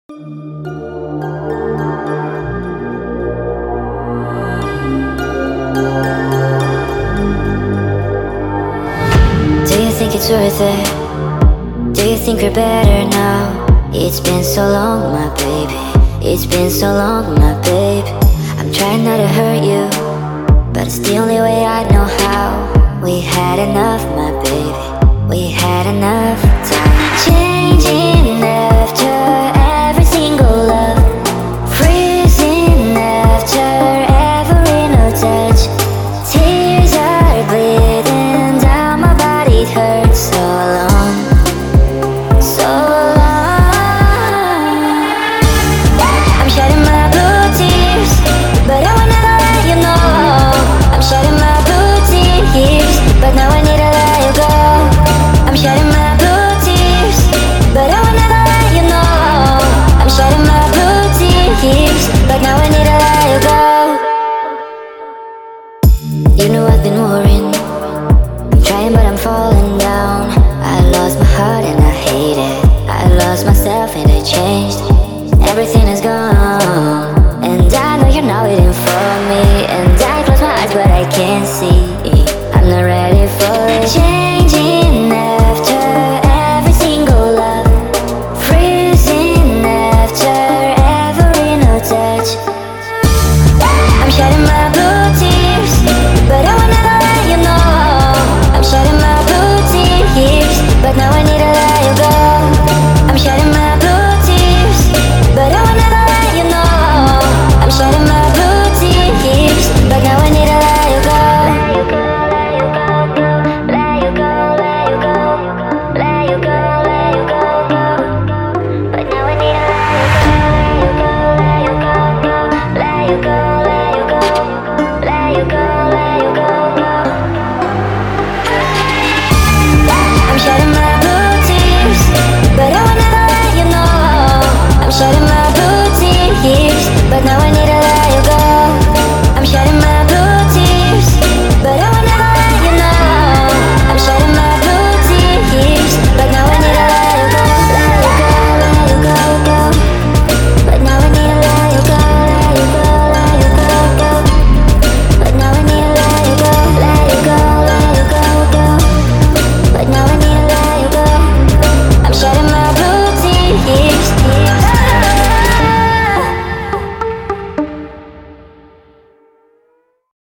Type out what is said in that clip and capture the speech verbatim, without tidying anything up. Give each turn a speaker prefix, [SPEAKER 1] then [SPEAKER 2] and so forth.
[SPEAKER 1] Do you think it's worth it? Do you think we're better now? It's been so long, my baby. It's been so long, my babe. I'm trying not to hurt you, but it's the only way I know how. We had enough, my baby. We had enough time. Changing after every single love, freezing after every no touch. Tears are bleeding down my body, it hurts so long, so long. I'm shedding my blue tears, but I will never let you know. I'm shedding my blue tears, but now I need to let you go. I'm shedding my blue tears, but I will never let you know. I'm shedding my blue tears, but now I need to let you go. You know I've been worrying, I'm trying but I'm falling down. I lost my heart and I hate it. I lost myself and I changed everything